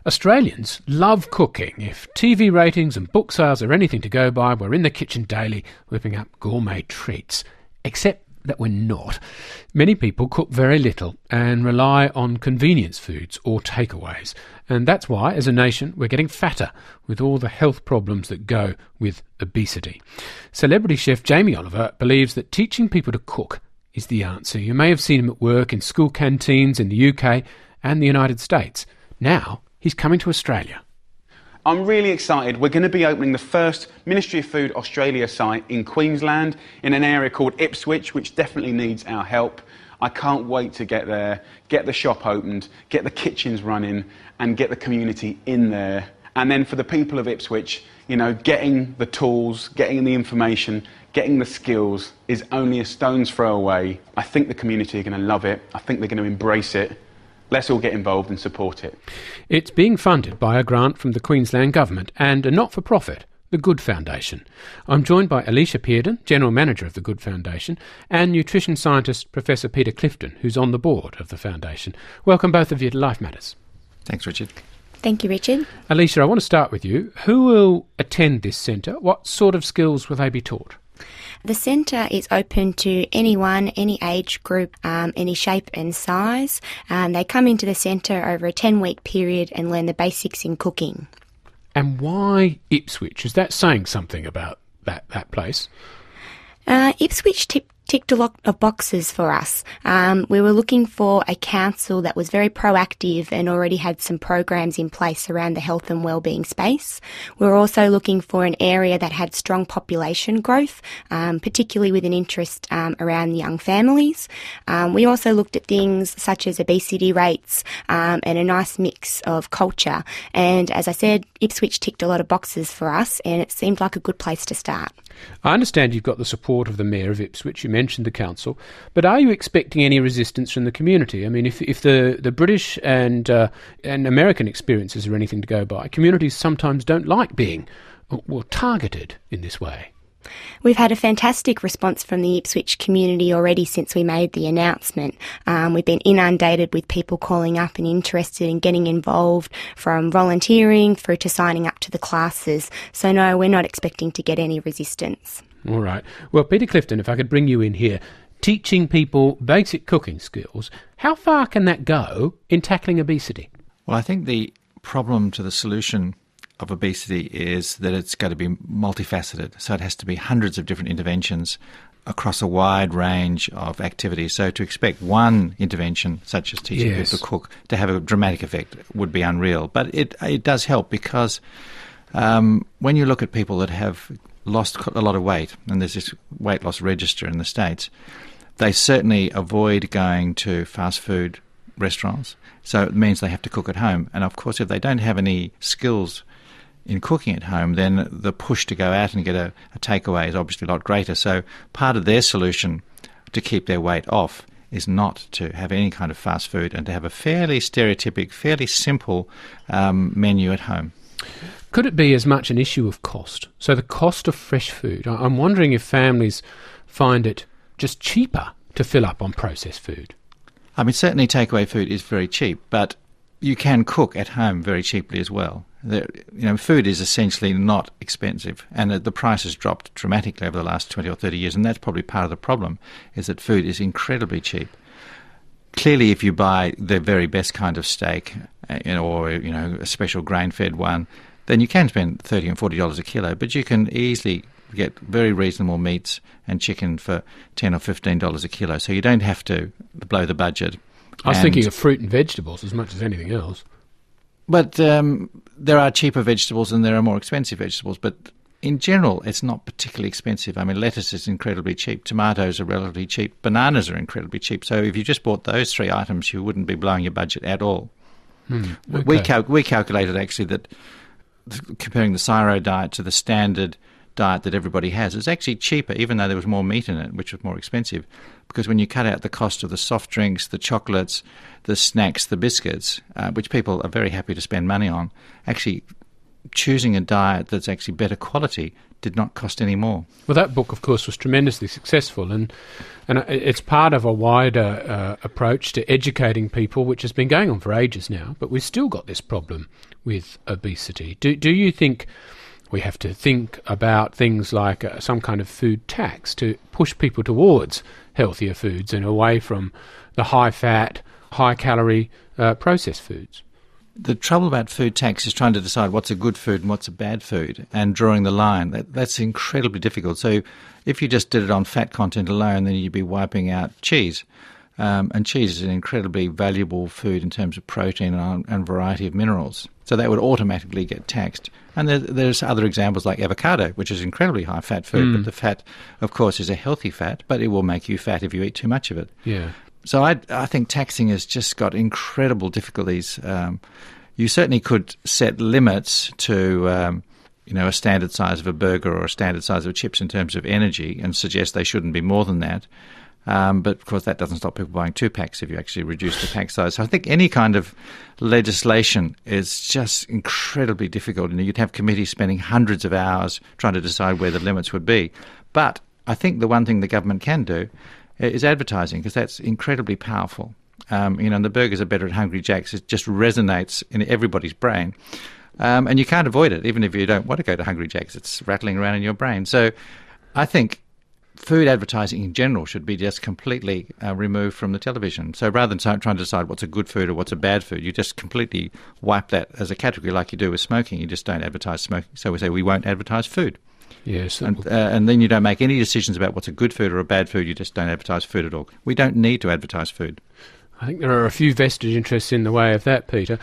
Australians love cooking. If TV ratings and book sales are anything to go by, we're in the kitchen daily whipping up gourmet treats. Except that we're not. Many people cook very little and rely on convenience foods or takeaways. And that's why, as a nation, we're getting fatter with all the health problems that go with obesity. Celebrity chef Jamie Oliver believes that teaching people to cook is the answer. You may have seen him at work in school canteens in the UK and the United States. Now he's coming to Australia. I'm really excited. We're going to be opening the first Ministry of Food Australia site in Queensland in an area called Ipswich, which definitely needs our help. I can't wait to get there, get the shop opened, get the kitchens running and get the community in there. And then for the people of Ipswich, you know, getting the tools, getting the information, getting the skills is only a stone's throw away. I think the community are going to love it. I think they're going to embrace it. Let's all get involved and support it. It's being funded by a grant from the Queensland Government and a not-for-profit, the Good Foundation. I'm joined by Alicia Pearden, General Manager of the Good Foundation, and nutrition scientist Professor Peter Clifton, who's on the board of the foundation. Welcome both of you to Life Matters. Thanks, Richard. Thank you, Richard. Alicia, I want to start with you. Who will attend this centre? What sort of skills will they be taught? The centre is open to anyone, any age group, any shape and size. They come into the centre over a 10-week period and learn the basics in cooking. And why Ipswich? Is that saying something about that place? Ipswich ticked a lot of boxes for us. We were looking for a council that was very proactive and already had some programs in place around the health and wellbeing space. We were also looking for an area that had strong population growth, particularly with an interest around young families. We also looked at things such as obesity rates and a nice mix of culture. And as I said, Ipswich ticked a lot of boxes for us and it seemed like a good place to start. I understand you've got the support of the Mayor of Ipswich. You mentioned the council, but are you expecting any resistance from the community? I mean, if the British and American experiences are anything to go by, communities sometimes don't like being targeted in this way. We've had a fantastic response from the Ipswich community already since we made the announcement. We've been inundated with people calling up and interested in getting involved, from volunteering through to signing up to the classes. So no, we're not expecting to get any resistance. All right. Well, Peter Clifton, if I could bring you in here, teaching people basic cooking skills, how far can that go in tackling obesity? Well, I think the problem to the solution of obesity is that it's got to be multifaceted. So it has to be hundreds of different interventions across a wide range of activities. So to expect one intervention, such as teaching people to cook, to have a dramatic effect would be unreal. But it does help because when you look at people that have lost a lot of weight, and there's this weight loss register in the States, they certainly avoid going to fast food restaurants. So it means they have to cook at home. And of course, if they don't have any skills in cooking at home, then the push to go out and get a takeaway is obviously a lot greater. So part of their solution to keep their weight off is not to have any kind of fast food and to have a fairly stereotypic, fairly simple menu at home. Could it be as much an issue of cost? So the cost of fresh food. I'm wondering if families find it just cheaper to fill up on processed food. I mean, certainly takeaway food is very cheap, but you can cook at home very cheaply as well. Food is essentially not expensive, and the price has dropped dramatically over the last 20 or 30 years, and that's probably part of the problem, is that food is incredibly cheap. Clearly, if you buy the very best kind of steak, or a special grain-fed one, then you can spend $30 and $40 a kilo, but you can easily get very reasonable meats and chicken for $10 or $15 a kilo, so you don't have to blow the budget. I was thinking of fruit and vegetables as much as anything else. But there are cheaper vegetables and there are more expensive vegetables, but in general, it's not particularly expensive. I mean, lettuce is incredibly cheap, tomatoes are relatively cheap, bananas are incredibly cheap. So if you just bought those three items, you wouldn't be blowing your budget at all. Okay. We calculated actually that comparing the CSIRO diet to the standard diet that everybody has is actually cheaper, even though there was more meat in it, which was more expensive. Because when you cut out the cost of the soft drinks, the chocolates, the snacks, the biscuits, which people are very happy to spend money on, actually choosing a diet that's actually better quality did not cost any more. Well, that book, of course, was tremendously successful, and it's part of a wider approach to educating people, which has been going on for ages now, but we've still got this problem with obesity. Do you think we have to think about things like some kind of food tax to push people towards healthier foods and away from the high-fat, high-calorie processed foods? The trouble about food tax is trying to decide what's a good food and what's a bad food and drawing the line. That's incredibly difficult. So if you just did it on fat content alone, then you'd be wiping out cheese. And cheese is an incredibly valuable food in terms of protein and variety of minerals. So that would automatically get taxed. And there's other examples like avocado, which is incredibly high-fat food, but the fat, of course, is a healthy fat, but it will make you fat if you eat too much of it. Yeah. So I think taxing has just got incredible difficulties. You certainly could set limits to, a standard size of a burger or a standard size of chips in terms of energy and suggest they shouldn't be more than that. But, of course, that doesn't stop people buying 2 packs if you actually reduce the pack size. So I think any kind of legislation is just incredibly difficult. And you'd have committees spending hundreds of hours trying to decide where the limits would be. But I think the one thing the government can do is advertising, because that's incredibly powerful. And the burgers are better at Hungry Jack's. It just resonates in everybody's brain. And you can't avoid it, even if you don't want to go to Hungry Jack's. It's rattling around in your brain. So I think food advertising in general should be just completely removed from the television. So rather than trying to decide what's a good food or what's a bad food, you just completely wipe that as a category like you do with smoking. You just don't advertise smoking. So we say we won't advertise food. Yes. And then you don't make any decisions about what's a good food or a bad food. You just don't advertise food at all. We don't need to advertise food. I think there are a few vested interests in the way of that, Peter.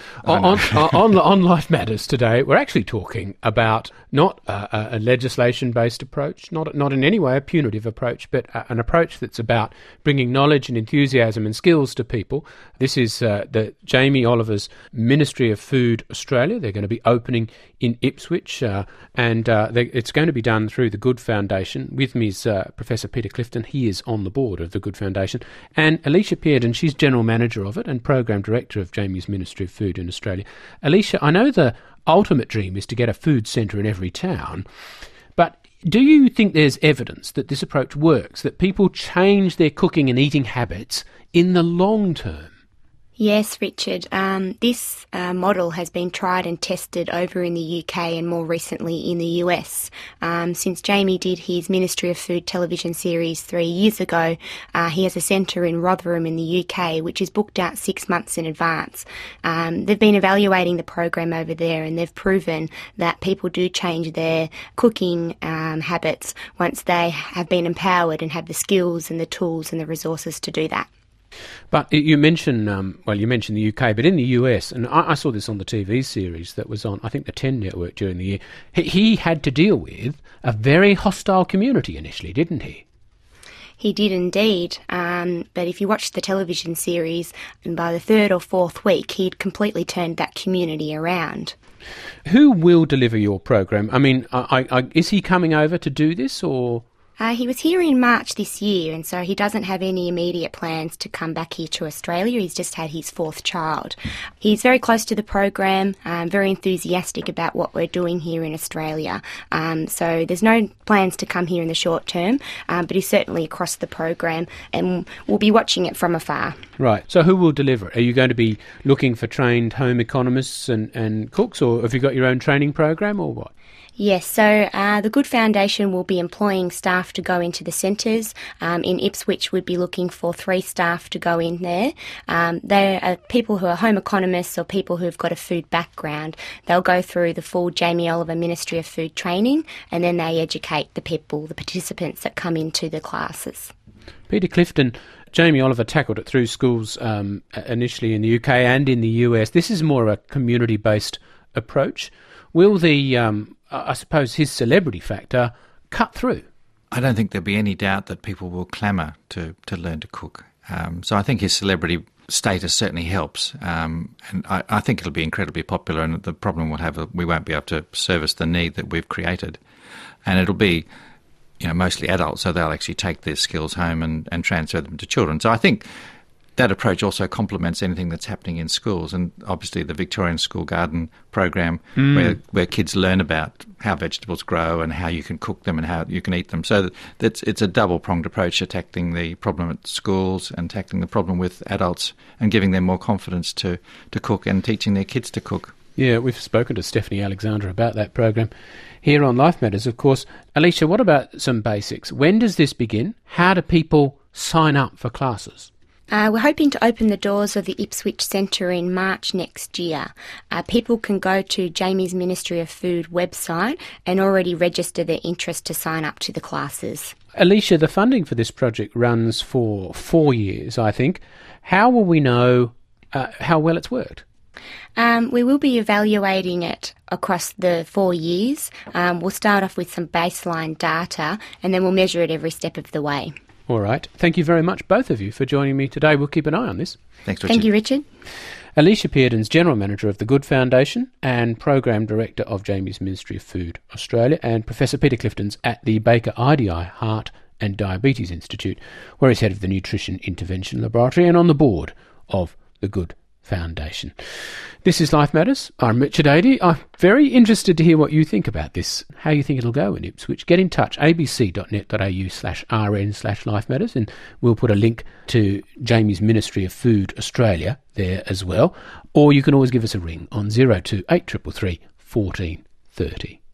On Life Matters today, we're actually talking about not a legislation-based approach, not in any way a punitive approach, but an approach that's about bringing knowledge and enthusiasm and skills to people. This is the Jamie Oliver's Ministry of Food Australia. They're going to be opening in Ipswich, and it's going to be done through the Good Foundation. With me is Professor Peter Clifton. He is on the board of the Good Foundation. And Alicia Pearden, she's General Manager of it and Program Director of Jamie's Ministry of Food in Australia. Alicia, I know the ultimate dream is to get a food centre in every town, but do you think there's evidence that this approach works, that people change their cooking and eating habits in the long term? Yes, Richard. This model has been tried and tested over in the UK and more recently in the US. Since Jamie did his Ministry of Food television series 3 years ago, he has a centre in Rotherham in the UK, which is booked out 6 months in advance. They've been evaluating the program over there, and they've proven that people do change their cooking habits once they have been empowered and have the skills and the tools and the resources to do that. But you mentioned, you mentioned the UK, but in the US, and I saw this on the TV series that was on, I think, the 10 network during the year, he had to deal with a very hostile community initially, didn't he? He did indeed, but if you watch the television series, and by the 3rd or 4th week, he'd completely turned that community around. Who will deliver your program? I mean, is he coming over to do this, or...? He was here in March this year, and so he doesn't have any immediate plans to come back here to Australia. He's just had his 4th child. He's very close to the program, very enthusiastic about what we're doing here in Australia. So there's no plans to come here in the short term, but he's certainly across the program, and we'll be watching it from afar. Right. So who will deliver it? Are you going to be looking for trained home economists and cooks, or have you got your own training program, or what? Yes, so the Good Foundation will be employing staff to go into the centres. In Ipswich, we'd be looking for 3 staff to go in there. They are people who are home economists or people who've got a food background. They'll go through the full Jamie Oliver Ministry of Food training, and then they educate the people, the participants that come into the classes. Peter Clifton, Jamie Oliver tackled it through schools initially in the UK and in the US. This is more a community-based approach. Will the, I suppose, his celebrity factor cut through? I don't think there'll be any doubt that people will clamour to learn to cook. So I think his celebrity status certainly helps. And I think it'll be incredibly popular, and the problem we'll have, we won't be able to service the need that we've created. And it'll be, mostly adults, so they'll actually take their skills home and transfer them to children. So I think that approach also complements anything that's happening in schools, and obviously the Victorian School Garden program where kids learn about how vegetables grow and how you can cook them and how you can eat them. So it's a double-pronged approach to tackling the problem at schools and tackling the problem with adults and giving them more confidence to cook and teaching their kids to cook. Yeah, we've spoken to Stephanie Alexander about that program here on Life Matters, of course. Alicia, what about some basics? When does this begin? How do people sign up for classes? We're hoping to open the doors of the Ipswich Centre in March next year. People can go to Jamie's Ministry of Food website and already register their interest to sign up to the classes. Alicia, the funding for this project runs for 4 years, I think. How will we know how well it's worked? We will be evaluating it across the 4 years. We'll start off with some baseline data and then we'll measure it every step of the way. All right. Thank you very much, both of you, for joining me today. We'll keep an eye on this. Thanks, Richard. Thank you, Richard. Alicia Pearden's General Manager of the Good Foundation and Program Director of Jamie's Ministry of Food Australia, and Professor Peter Clifton's at the Baker IDI Heart and Diabetes Institute, where he's head of the Nutrition Intervention Laboratory and on the board of the Good Foundation. This is Life Matters. I'm Richard Adey. I'm very interested to hear what you think about this, how you think it'll go in Ipswich. Get in touch, abc.net.au/rn/Life Matters, and we'll put a link to Jamie's Ministry of Food Australia there as well. Or you can always give us a ring on 02 833 1430.